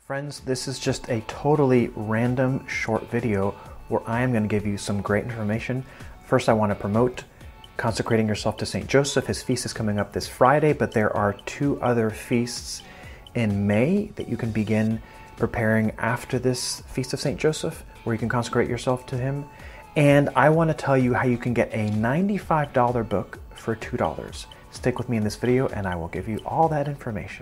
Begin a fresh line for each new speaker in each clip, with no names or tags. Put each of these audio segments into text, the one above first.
Friends, this is just a totally random short video where I am going to give you some great information. First, I want to promote consecrating yourself to St. Joseph. His feast is coming up this Friday, but there are 2 other feasts in May that you can begin preparing after this Feast of St. Joseph, where you can consecrate yourself to him. And I want to tell you how you can get a $95 book for $2. Stick with me in this video and I will give you all that information.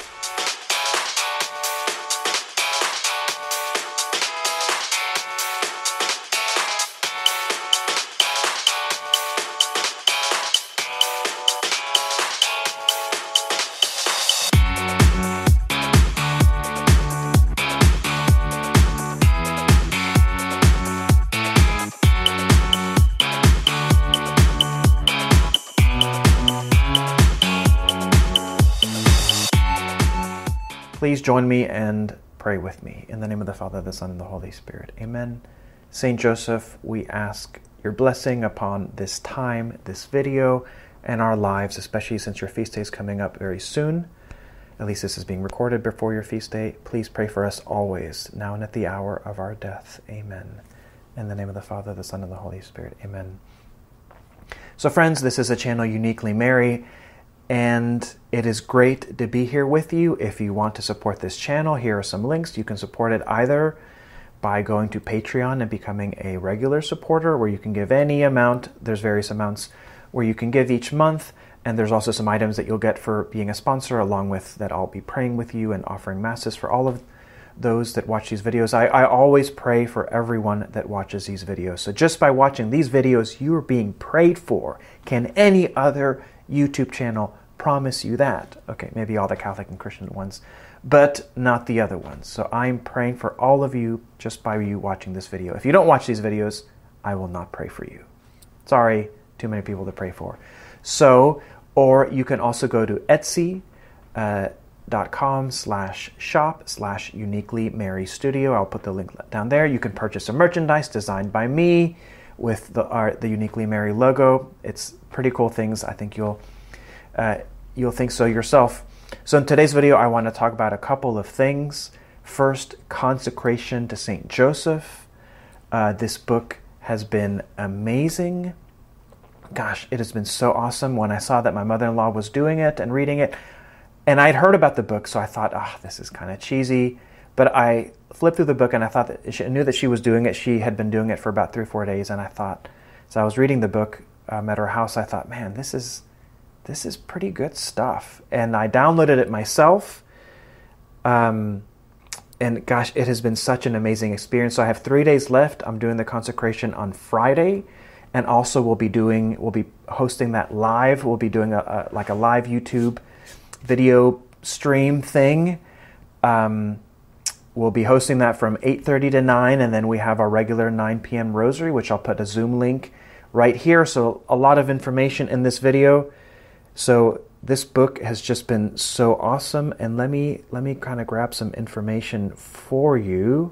Please join me and pray with me. In the name of the Father, the Son, and the Holy Spirit. Amen. Saint Joseph, we ask your blessing upon this time, this video, and our lives, especially since your feast day is coming up very soon. At least this is being recorded before your feast day. Please pray for us always, now and at the hour of our death. Amen. In the name of the Father, the Son, and the Holy Spirit. Amen. So friends, this is a channel Uniquely Mary, and it is great to be here with you. If you want to support this channel, here are some links. You can support it either by going to Patreon and becoming a regular supporter, where you can give any amount. There's various amounts where you can give each month, and there's also some items that you'll get for being a sponsor, along with that I'll be praying with you and offering masses for all of those that watch these videos. I always pray for everyone that watches these videos. So just by watching these videos, you are being prayed for. Can any other YouTube channel promise you that? Okay, maybe all the Catholic and Christian ones, but not the other ones. So I'm praying for all of you just by you watching this video. If you don't watch these videos, I will not pray for you. Sorry, too many people to pray for. So, or you can also go to etsy.com/shop/Uniquely Mary Studio. I'll put the link down there. You can purchase some merchandise designed by me with the Uniquely Mary logo. It's pretty cool things. I think you'll think so yourself. So in today's video, I want to talk about a couple of things. First, consecration to St. Joseph. This book has been amazing. Gosh, it has been so awesome. When I saw that my mother-in-law was doing it and reading it, and I'd heard about the book, so I thought, this is kind of cheesy. But I flipped through the book and I thought that I knew that she was doing it. She had been doing it for about 3 or 4 days, and I thought, so I was reading the book at her house, I thought, man, this is pretty good stuff. And I downloaded it myself. And gosh, it has been such an amazing experience. So I have 3 days left. I'm doing the consecration on Friday. And also we'll be hosting that live. We'll be doing a live YouTube video stream thing. We'll be hosting that from 8:30 to 9. And then we have our regular 9 p.m. rosary, which I'll put a Zoom link right here. So a lot of information in this video. So this book has just been so awesome, and let me kind of grab some information for you.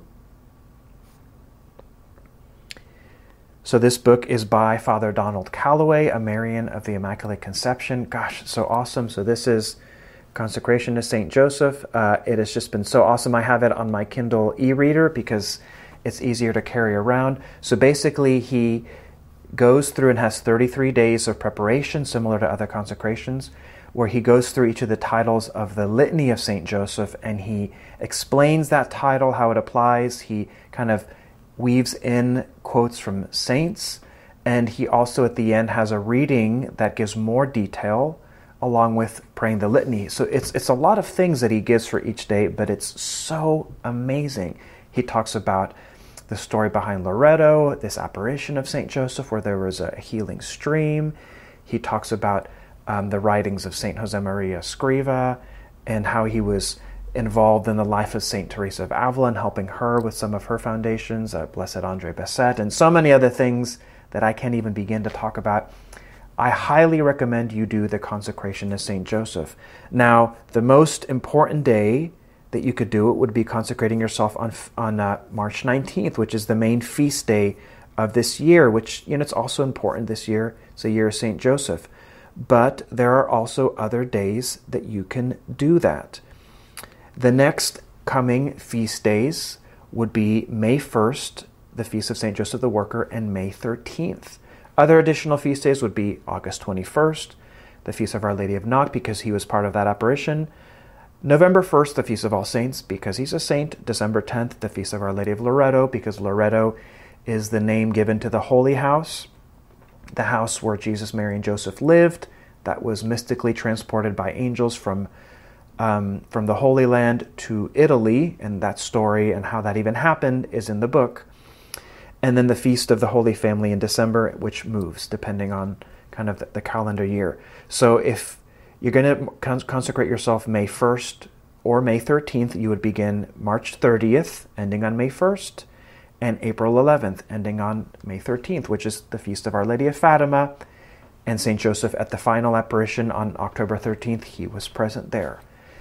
So this book is by Father Donald Calloway, a Marian of the Immaculate Conception. Gosh, so awesome. So this is Consecration to St. Joseph. It has just been so awesome. I have it on my Kindle e-reader because it's easier to carry around. So basically he goes through and has 33 days of preparation, similar to other consecrations, where he goes through each of the titles of the Litany of St. Joseph, and he explains that title, how it applies. He kind of weaves in quotes from saints, and he also at the end has a reading that gives more detail along with praying the litany. So it's a lot of things that he gives for each day, but it's so amazing. He talks about the story behind Loreto, this apparition of St. Joseph where there was a healing stream. He talks about the writings of St. Josemaria Scriva and how he was involved in the life of St. Teresa of Avila and helping her with some of her foundations, Blessed Andre Bessette, and so many other things that I can't even begin to talk about. I highly recommend you do the consecration to St. Joseph. Now, the most important day that you could do it would be consecrating yourself on March 19th, which is the main feast day of this year, which, it's also important this year. It's a year of St. Joseph. But there are also other days that you can do that. The next coming feast days would be May 1st, the Feast of St. Joseph the Worker, and May 13th. Other additional feast days would be August 21st, the Feast of Our Lady of Knock, because he was part of that apparition. November 1st, the Feast of All Saints, because he's a saint. December 10th, the Feast of Our Lady of Loreto, because Loreto is the name given to the Holy House, the house where Jesus, Mary, and Joseph lived, that was mystically transported by angels from the Holy Land to Italy, and that story and how that even happened is in the book. And then the Feast of the Holy Family in December, which moves depending on kind of the calendar year. So if you're going to consecrate yourself May 1st or May 13th, you would begin March 30th, ending on May 1st, and April 11th, ending on May 13th, which is the Feast of Our Lady of Fatima, and St. Joseph at the final apparition on October 13th, he was present there.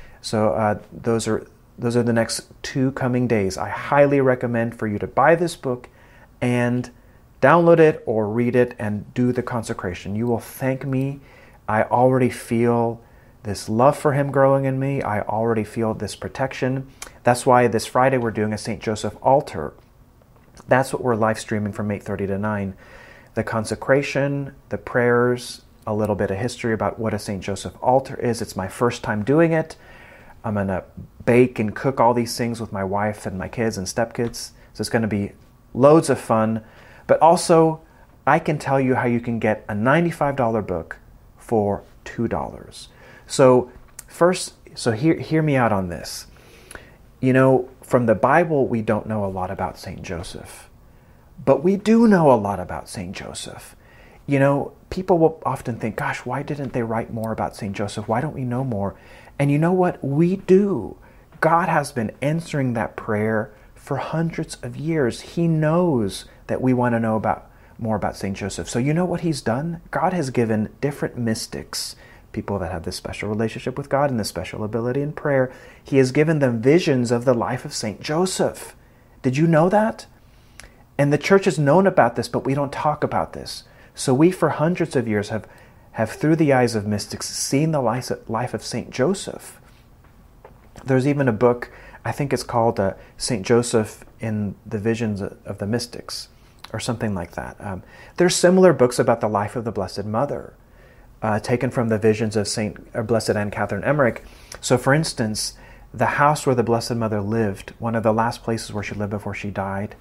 So those are the next 2 coming days. I highly recommend for you to buy this book and download it or read it and do the consecration. You will thank me. I already feel this love for him growing in me. I already feel this protection. That's why this Friday we're doing a St. Joseph altar. That's what we're live streaming from 8:30 to 9. The consecration, the prayers, a little bit of history about what a St. Joseph altar is. It's my first time doing it. I'm going to bake and cook all these things with my wife and my kids and stepkids. So it's going to be loads of fun. But also, I can tell you how you can get a $95 book for $2. So first, hear me out on this. You know, from the Bible, we don't know a lot about St. Joseph. But we do know a lot about St. Joseph. You know, people will often think, gosh, why didn't they write more about St. Joseph? Why don't we know more? And you know what? We do. God has been answering that prayer for hundreds of years. He knows that we want to know more about St. Joseph. So you know what he's done? God has given different mystics, people that have this special relationship with God and this special ability in prayer, he has given them visions of the life of St. Joseph. Did you know that? And the church has known about this, but we don't talk about this. So we, for hundreds of years, have through the eyes of mystics, seen the life of St. Joseph. There's even a book, I think it's called St. Joseph in the Visions of the Mystics, or something like that. There's similar books about the life of the Blessed Mother, taken from the visions of Blessed Anne Catherine Emmerich. So for instance, the house where the Blessed Mother lived, one of the last places where she lived before she died,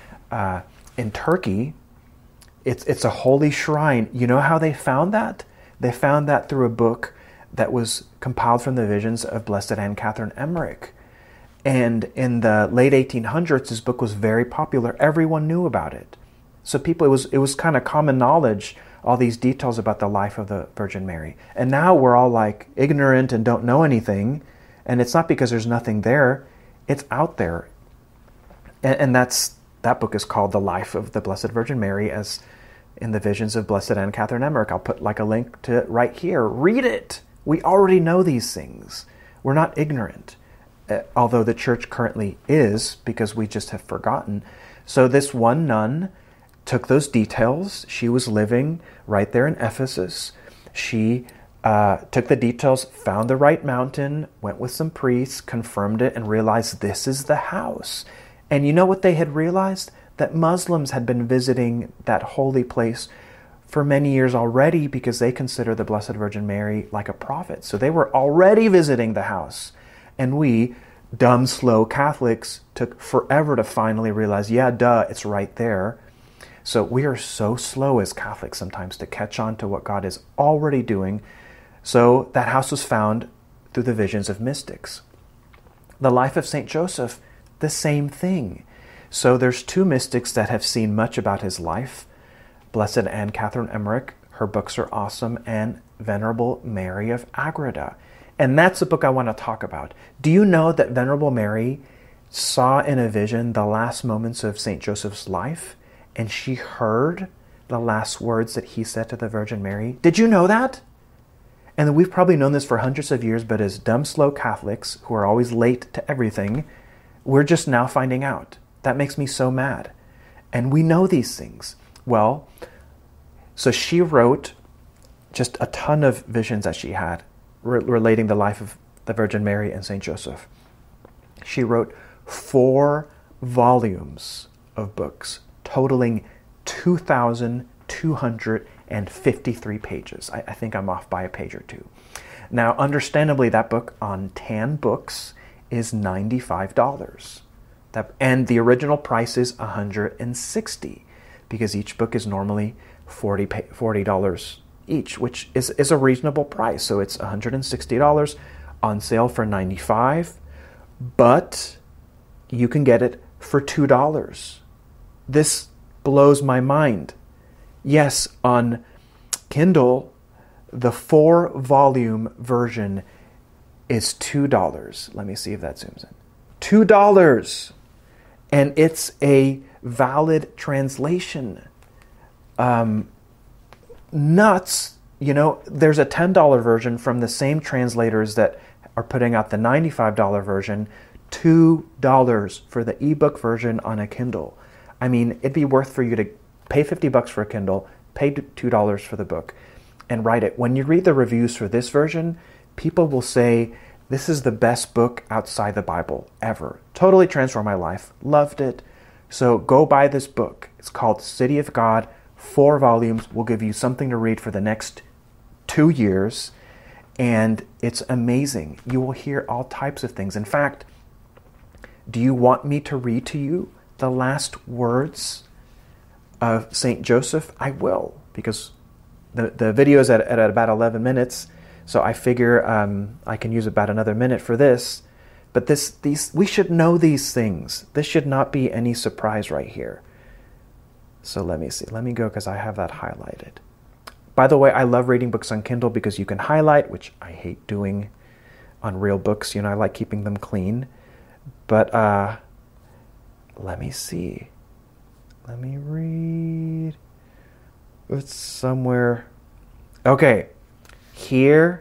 in Turkey, it's a holy shrine. You know how they found that? They found that through a book that was compiled from the visions of Blessed Anne Catherine Emmerich. And in the late 1800s, this book was very popular. Everyone knew about it. So it was kind of common knowledge, all these details about the life of the Virgin Mary. And now we're all like ignorant and don't know anything. And it's not because there's nothing there. It's out there. And that book is called The Life of the Blessed Virgin Mary, as in the visions of Blessed Anne Catherine Emmerich. I'll put like a link to it right here. Read it. We already know these things. We're not ignorant, although the church currently is, because we just have forgotten. So this one nun took those details. She was living right there in Ephesus. She took the details, found the right mountain, went with some priests, confirmed it, and realized this is the house. And you know what they had realized? That Muslims had been visiting that holy place for many years already, because they consider the Blessed Virgin Mary like a prophet. So they were already visiting the house. And we, dumb, slow Catholics, took forever to finally realize, yeah, duh, it's right there. So we are so slow as Catholics sometimes to catch on to what God is already doing. So that house was found through the visions of mystics. The life of St. Joseph, the same thing. So there's 2 mystics that have seen much about his life. Blessed Anne Catherine Emmerich, her books are awesome, and Venerable Mary of Agreda. And that's the book I want to talk about. Do you know that Venerable Mary saw in a vision the last moments of St. Joseph's life, and she heard the last words that he said to the Virgin Mary? Did you know that? And we've probably known this for hundreds of years, but as dumb, slow Catholics who are always late to everything, we're just now finding out. That makes me so mad. And we know these things. Well, so she wrote just a ton of visions that she had relating the life of the Virgin Mary and St. Joseph. She wrote 4 volumes of books, totaling 2,253 pages. I think I'm off by a page or two. Now, understandably, that book on Tan Books is $95. And the original price is $160, because each book is normally $40 each, which is a reasonable price. So it's $160 on sale for $95, but you can get it for $2. This blows my mind. Yes, on Kindle, the 4-volume version is $2. Let me see if that zooms in. $2! And it's a valid translation. Nuts. You know, there's a $10 version from the same translators that are putting out the $95 version. $2 for the ebook version on a Kindle. I mean, it'd be worth for you to pay $50 for a Kindle, pay $2 for the book, and write it. When you read the reviews for this version, people will say, this is the best book outside the Bible ever. Totally transformed my life. Loved it. So go buy this book. It's called City of God. 4 volumes will give you something to read for the next 2 years. And it's amazing. You will hear all types of things. In fact, do you want me to read to you the last words of St. Joseph? I will, because the video is at about 11 minutes. So I figure I can use about another minute for this. But we should know these things. This should not be any surprise right here. So let me see. Let me go, because I have that highlighted. By the way, I love reading books on Kindle because you can highlight, which I hate doing on real books. You know, I like keeping them clean. But let me see. Let me read. It's somewhere. Okay. Here,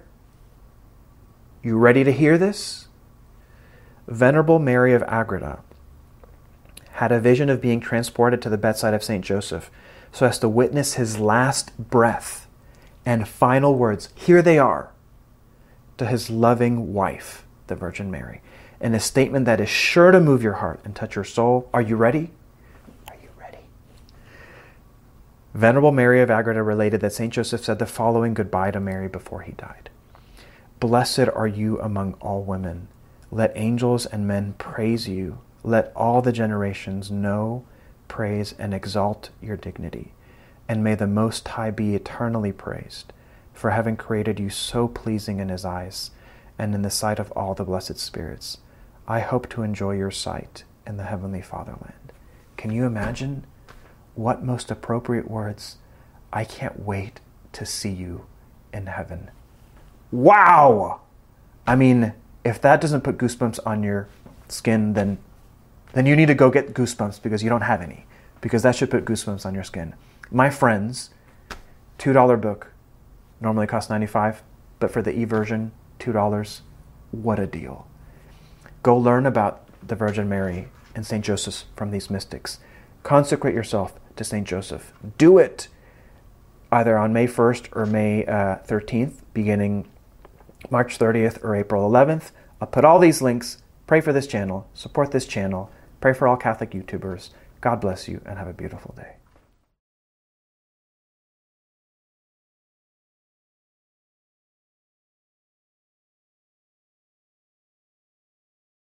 you ready to hear this? Venerable Mary of Agreda had a vision of being transported to the bedside of St. Joseph so as to witness his last breath and final words. Here they are, to his loving wife, the Virgin Mary, in a statement that is sure to move your heart and touch your soul. Are you ready? Are you ready? Venerable Mary of Agreda related that St. Joseph said the following goodbye to Mary before he died. Blessed are you among all women. Let angels and men praise you. Let all the generations know, praise, and exalt your dignity. And may the Most High be eternally praised for having created you so pleasing in his eyes and in the sight of all the blessed spirits. I hope to enjoy your sight in the heavenly fatherland. Can you imagine? What most appropriate words? I can't wait to see you in heaven. Wow! I mean, if that doesn't put goosebumps on your skin, then you need to go get goosebumps, because you don't have any. Because that should put goosebumps on your skin. My friends, $2 book, normally costs $95, but for the e-version, $2. What a deal. Go learn about the Virgin Mary and St. Joseph from these mystics. Consecrate yourself to St. Joseph. Do it either on May 1st or May 13th, beginning March 30th or April 11th. I'll put all these links. Pray for this channel. Support this channel. Pray for all Catholic YouTubers. God bless you and have a beautiful day.